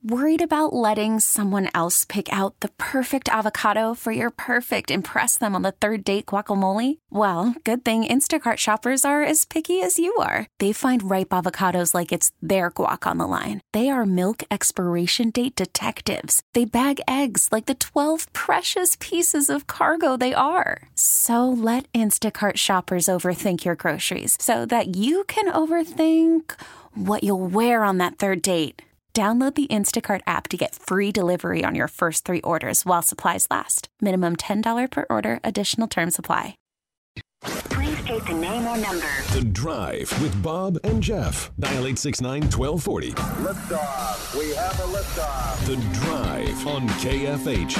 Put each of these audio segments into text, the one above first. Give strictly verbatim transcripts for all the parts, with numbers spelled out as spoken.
Worried about letting someone else pick out the perfect avocado for your perfect impress them on the third date guacamole? Well, good thing Instacart shoppers are as picky as you are. They find ripe avocados like it's their guac on the line. They are milk expiration date detectives. They bag eggs like the twelve precious pieces of cargo they are. So let Instacart shoppers overthink your groceries so that you can overthink what you'll wear on that third date. Download the Instacart app to get free delivery on your first three orders while supplies last. Minimum ten dollars per order. Additional terms apply. Please state the name or number. The Drive with Bob and Jeff. Dial eight six nine, one two four zero. Liftoff. We have a liftoff. The Drive on K F H.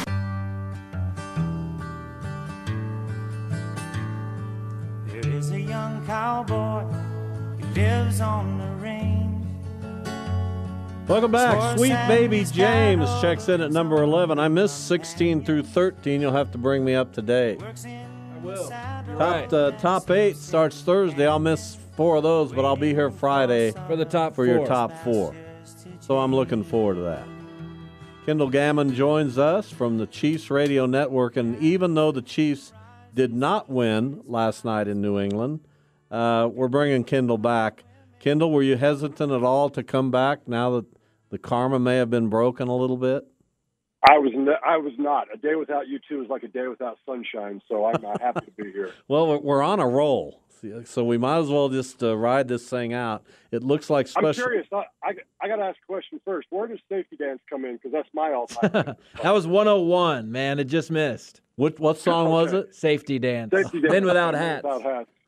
There is a young cowboy who lives on the range. Welcome back. Sweet Baby James checks in at number eleven. I missed sixteen through thirteen. You'll have to bring me up to date. I will. Top, Right. uh, top eight starts Thursday. I'll miss four of those, but I'll be here Friday For the top for four. your top four. So I'm looking forward to that. Kendall Gammon joins us from the Chiefs Radio Network, and even though the Chiefs did not win last night in New England, uh, we're bringing Kendall back. Kendall, were you hesitant at all to come back now that the karma may have been broken a little bit? I was n- I was not. A day without you two is like a day without sunshine, so I'm not happy to be here. Well, we're- we're on a roll, so we might as well just uh, ride this thing out. It looks like special. I'm curious. I, I, I got to ask a question first. Where does Safety Dance come in? Because that's my all-time. That was one oh one, man. It just missed. What what song was it? Safety Dance. Safety Dance. Men Without Hats. Without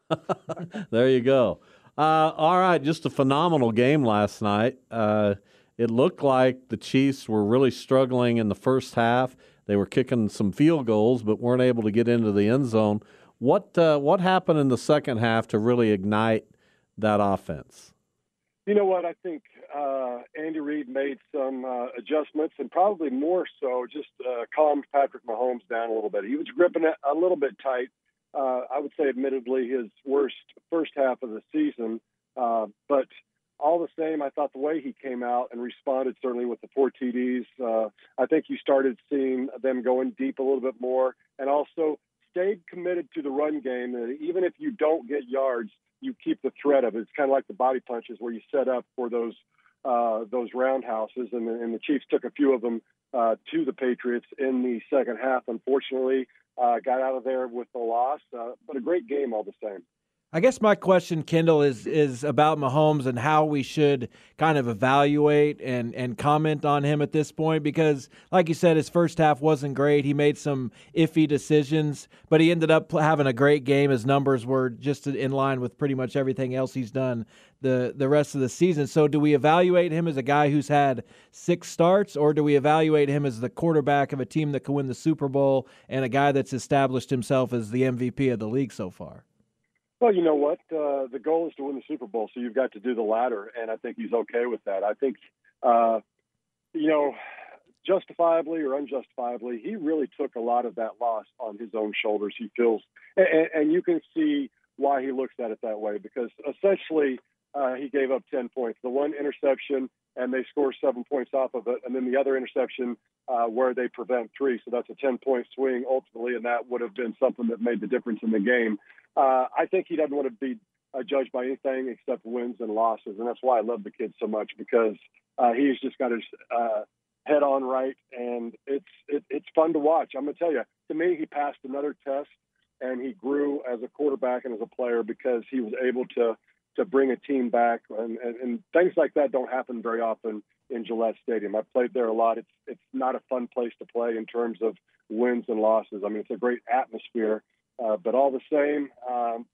hats. There you go. Uh, all right, just a phenomenal game last night. Uh, it looked like the Chiefs were really struggling in the first half. They were kicking some field goals, but weren't able to get into the end zone. What uh, what happened in the second half to really ignite that offense? You know what? I think uh, Andy Reid made some uh, adjustments, and probably more so just uh, calmed Patrick Mahomes down a little bit. He was gripping it a little bit tight. Uh, I would say, admittedly, his worst first half of the season. Uh, but all the same, I thought the way he came out and responded, certainly with the four T Ds, uh, I think you started seeing them going deep a little bit more, and also stayed committed to the run game. That even if you don't get yards, you keep the threat of it. It's kind of like the body punches where you set up for those uh, those roundhouses, and, and the Chiefs took a few of them uh, to the Patriots in the second half. Unfortunately, uh, got out of there with the loss, uh, but a great game all the same. I guess my question, Kendall, is is about Mahomes and how we should kind of evaluate and, and comment on him at this point, because, like you said, his first half wasn't great. He made some iffy decisions, but he ended up having a great game. His numbers were just in line with pretty much everything else he's done the, the rest of the season. So do we evaluate him as a guy who's had six starts, or do we evaluate him as the quarterback of a team that can win the Super Bowl and a guy that's established himself as the M V P of the league so far? Well, you know what? Uh, the goal is to win the Super Bowl, so you've got to do the latter, and I think he's okay with that. I think, uh, you know, justifiably or unjustifiably, he really took a lot of that loss on his own shoulders. He feels, and, and you can see why he looks at it that way, because essentially uh, he gave up ten points. The one interception, and they score seven points off of it, and then the other interception uh, where they prevent three. So that's a ten-point swing ultimately, and that would have been something that made the difference in the game. Uh, I think he doesn't want to be uh, judged by anything except wins and losses, and that's why I love the kid so much, because uh, he's just got his uh, head on right, and it's it, it's fun to watch. I'm going to tell you, to me, he passed another test, and he grew as a quarterback and as a player because he was able to to bring a team back, and, and, and things like that don't happen very often in Gillette Stadium. I've played there a lot. It's it's not a fun place to play in terms of wins and losses. I mean, it's a great atmosphere. Uh, but all the same, um,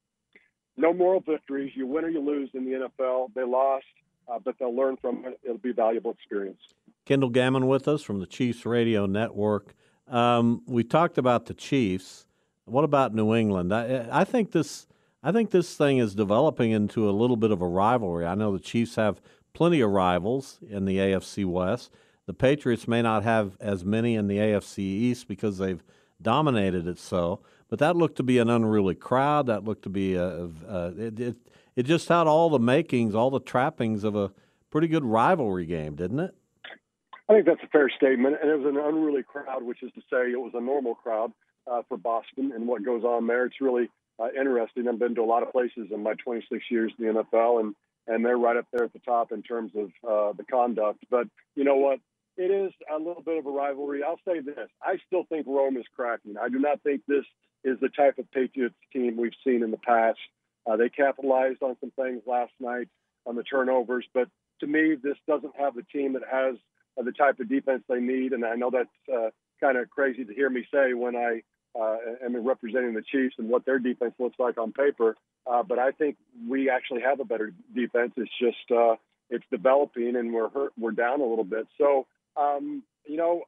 no moral victories. You win or you lose in the N F L. They lost, uh, but they'll learn from it. It'll be a valuable experience. Kendall Gammon with us from the Chiefs Radio Network. Um, we talked about the Chiefs. What about New England? I, I think this. I think this thing is developing into a little bit of a rivalry. I know the Chiefs have plenty of rivals in the A F C West. The Patriots may not have as many in the A F C East because they've dominated it so. But that looked to be an unruly crowd. That looked to be a, a it, it. It just had all the makings, all the trappings of a pretty good rivalry game, didn't it? I think that's a fair statement, and it was an unruly crowd, which is to say it was a normal crowd uh, for Boston and what goes on there. It's really uh, interesting. I've been to a lot of places in my twenty-six years in the N F L, and, and they're right up there at the top in terms of uh, the conduct. But you know what? It is a little bit of a rivalry. I'll say this. I still think Rome is cracking. I do not think this is the type of Patriots team we've seen in the past. Uh, they capitalized on some things last night on the turnovers, but to me, this doesn't have the team that has uh, the type of defense they need. And I know that's uh, kind of crazy to hear me say when I uh, am representing the Chiefs and what their defense looks like on paper. Uh, but I think we actually have a better defense. It's just uh, it's developing, and we're hurt, we're down a little bit. So um, you know,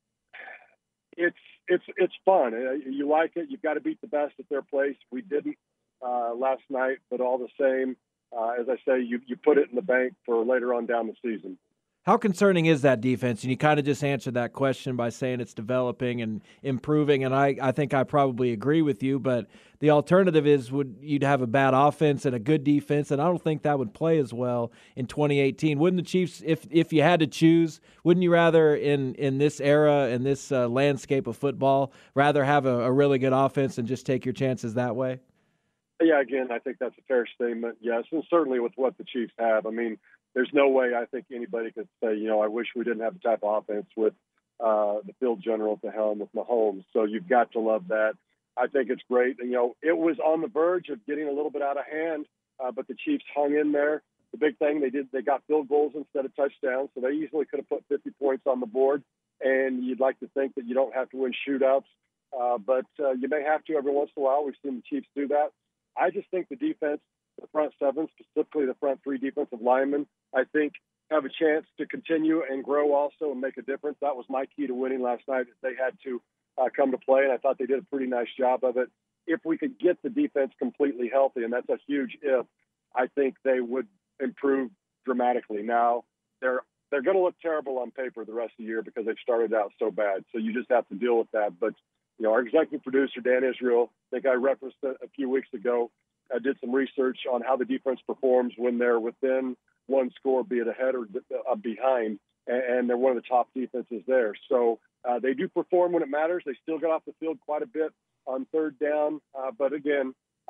it's it's it's fun. You like it. You've got to beat the best at their place. We didn't uh, last night, but all the same. Uh, as I say, you, you put it in the bank for later on down the season. How concerning is that defense? And you kind of just answered that question by saying it's developing and improving, and I, I think I probably agree with you, but the alternative is would you'd have a bad offense and a good defense, and I don't think that would play as well in twenty eighteen. Wouldn't the Chiefs, if if you had to choose, wouldn't you rather in, in this era, in this uh, landscape of football, rather have a, a really good offense and just take your chances that way? Yeah, again, I think that's a fair statement, yes, and certainly with what the Chiefs have. I mean, there's no way I think anybody could say, you know, I wish we didn't have the type of offense with uh, the field general at the helm with Mahomes. So you've got to love that. I think it's great. And, you know, it was on the verge of getting a little bit out of hand, uh, but the Chiefs hung in there. The big thing, they did, they got field goals instead of touchdowns, so they easily could have put fifty points on the board. And you'd like to think that you don't have to win shootouts, uh, but uh, you may have to every once in a while. We've seen the Chiefs do that. I just think the defense, the front seven, specifically the front three defensive linemen, I think have a chance to continue and grow also and make a difference. That was my key to winning last night. They had to uh, come to play, and I thought they did a pretty nice job of it. If we could get the defense completely healthy, and that's a huge if, I think they would improve dramatically. Now, they're they're going to look terrible on paper the rest of the year because they've started out so bad, so you just have to deal with that. But you know, our executive producer, Dan Israel, I think I referenced it a few weeks ago, I did some research on how the defense performs when they're within one score, be it ahead or uh, behind, and they're one of the top defenses there. So uh, they do perform when it matters. They still get off the field quite a bit on third down. Uh, but again,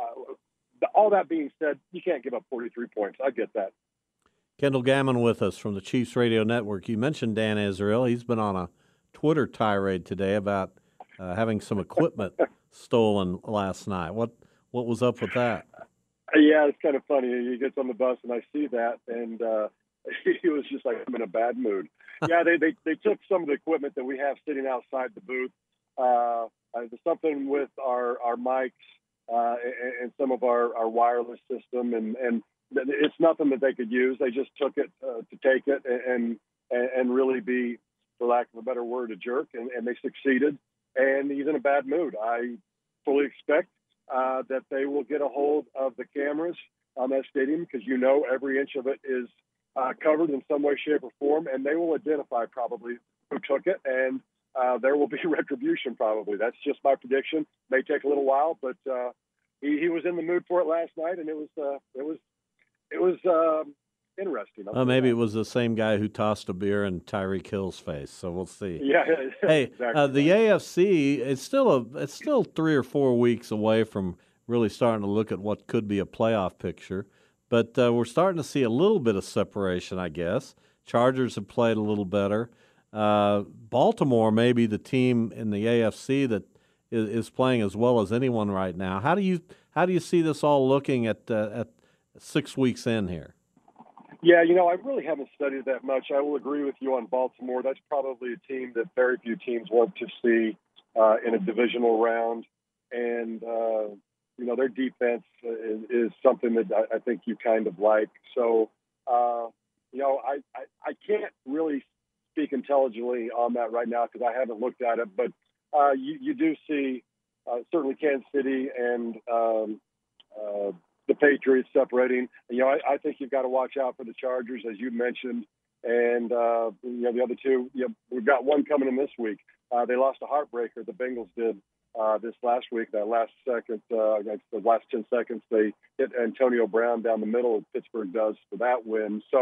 uh, all that being said, you can't give up forty-three points. I get that. Kendall Gammon with us from the Chiefs Radio Network. You mentioned Dan Israel. He's been on a Twitter tirade today about Uh, having some equipment stolen last night. What what was up with that? Yeah, it's kind of funny. He gets on the bus and I see that, and uh, he was just like, I'm in a bad mood. Yeah, they, they they took some of the equipment that we have sitting outside the booth. Uh, there's something with our our mics uh, and, and some of our, our wireless system, and, and it's nothing that they could use. They just took it uh, to take it and, and and really be, for lack of a better word, a jerk, and, and they succeeded. And he's in a bad mood. I fully expect uh, that they will get a hold of the cameras on that stadium because, you know, every inch of it is uh, covered in some way, shape, or form, and they will identify probably who took it, and uh, there will be retribution probably. That's just my prediction. May take a little while, but uh, he, he was in the mood for it last night, and it was uh, it was it was um, interesting. Well, maybe it was the same guy who tossed a beer in Tyreek Hill's face. So we'll see. Yeah. Hey, exactly. uh, the A F C it's still a it's still three or four weeks away from really starting to look at what could be a playoff picture, but uh, we're starting to see a little bit of separation, I guess. Chargers have played a little better. Uh, Baltimore may be the team in the A F C that is, is playing as well as anyone right now. How do you how do you see this all looking at uh, at six weeks in here? Yeah, you know, I really haven't studied that much. I will agree with you on Baltimore. That's probably a team that very few teams want to see uh, in a divisional round. And, uh, you know, their defense is, is something that I, I think you kind of like. So, uh, you know, I, I, I can't really speak intelligently on that right now because I haven't looked at it. But uh, you, you do see uh, certainly Kansas City and um, uh, the Patriots separating. You know, I, I think you've got to watch out for the Chargers, as you mentioned, and uh, you know the other two. You know, we've got one coming in this week. Uh, they lost a heartbreaker. The Bengals did uh, this last week. That last second, uh, the last ten seconds, they hit Antonio Brown down the middle. Pittsburgh does for that win. So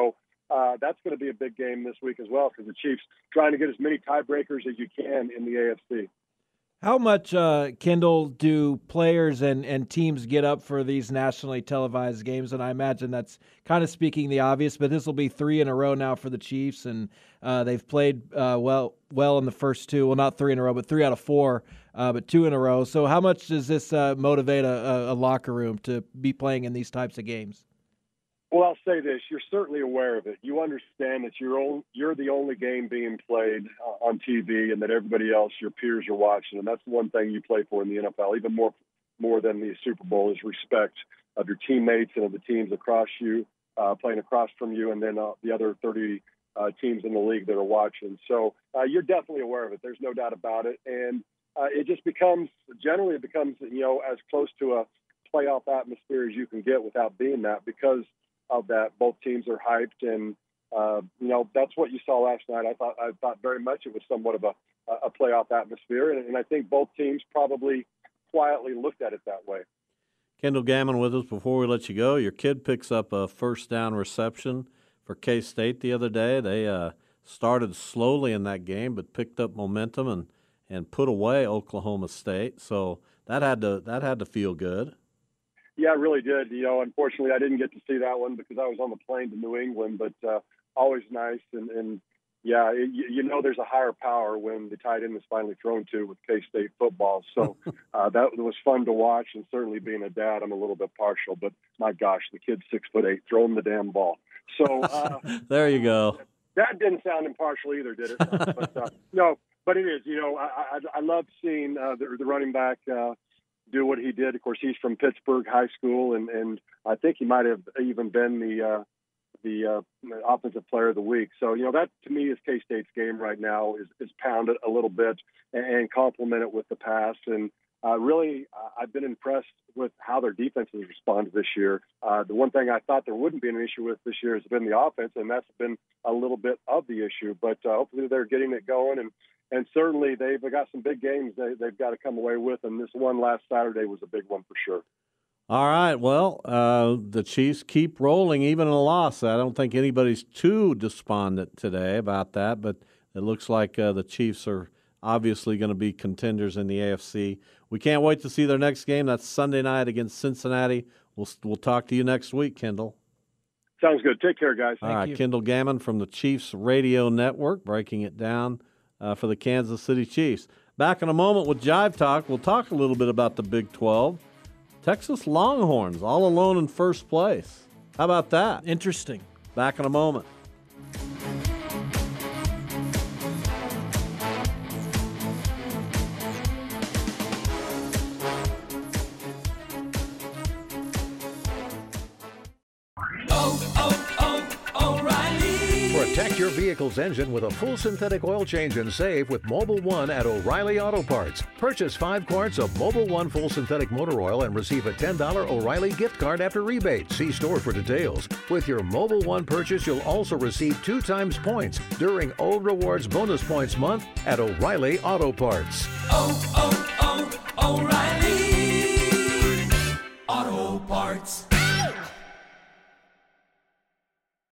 uh, that's going to be a big game this week as well because the Chiefs trying to get as many tiebreakers as you can in the A F C. How much, uh, Kendall, do players and, and teams get up for these nationally televised games? And I imagine that's kind of speaking the obvious, but this will be three in a row now for the Chiefs, and uh, they've played uh, well well in the first two. Well, not three in a row, but three out of four, uh, but two in a row. So how much does this uh, motivate a, a locker room to be playing in these types of games? Well, I'll say this. You're certainly aware of it. You understand that you're, own, you're the only game being played uh, on T V and that everybody else, your peers, are watching. And that's one thing you play for in the N F L, even more more than the Super Bowl, is respect of your teammates and of the teams across you, uh, playing across from you, and then uh, the other thirty uh, teams in the league that are watching. So uh, you're definitely aware of it. There's no doubt about it. And uh, it just becomes, generally it becomes, you know, as close to a playoff atmosphere as you can get without being that, because of that. Both teams are hyped, and uh, you know that's what you saw last night. I thought I thought very much it was somewhat of a, a playoff atmosphere, and, and I think both teams probably quietly looked at it that way. Kendall Gammon with us. Before we let you go, your kid picks up a first down reception for K-State the other day. They uh, started slowly in that game, but picked up momentum and, and put away Oklahoma State. So that had to that had to feel good. Yeah, it really did. You know, unfortunately, I didn't get to see that one because I was on the plane to New England, but uh, always nice. And, and yeah, it, you know there's a higher power when the tight end is finally thrown to with K-State football. So uh, that was fun to watch, and certainly being a dad, I'm a little bit partial. But, my gosh, the kid's six foot eight, throwing the damn ball. So uh, there you go. That didn't sound impartial either, did it? but, uh, no, but it is. You know, I, I, I love seeing uh, the, the running back uh, do what he did. Of course, he's from Pittsburgh High School, and, and I think he might have even been the uh, the uh, offensive player of the week. So, you know, that to me is K-State's game right now, is, is pound it a little bit and, and complement it with the pass. And uh, really, uh, I've been impressed with how their defense has responded this year. Uh, the one thing I thought there wouldn't be an issue with this year has been the offense, and that's been a little bit of the issue. But uh, hopefully they're getting it going, and And certainly they've got some big games they, they've got to come away with, and this one last Saturday was a big one for sure. All right, well, uh, the Chiefs keep rolling even in a loss. I don't think anybody's too despondent today about that, but it looks like uh, the Chiefs are obviously going to be contenders in the A F C. We can't wait to see their next game. That's Sunday night against Cincinnati. We'll, we'll talk to you next week, Kendall. Sounds good. Take care, guys. All Thank right, you. Kendall Gammon from the Chiefs Radio Network, breaking it down Uh, for the Kansas City Chiefs. Back in a moment with Jive Talk, we'll talk a little bit about the Big twelve. Texas Longhorns all alone in first place. How about that? Interesting. Back in a moment. Protect your vehicle's engine with a full synthetic oil change and save with Mobil one at O'Reilly Auto Parts. Purchase five quarts of Mobil one full synthetic motor oil and receive a ten dollars O'Reilly gift card after rebate. See store for details. With your Mobil one purchase, you'll also receive two times points during O Rewards Bonus Points Month at O'Reilly Auto Parts. Oh, oh, oh, O'Reilly Auto Parts.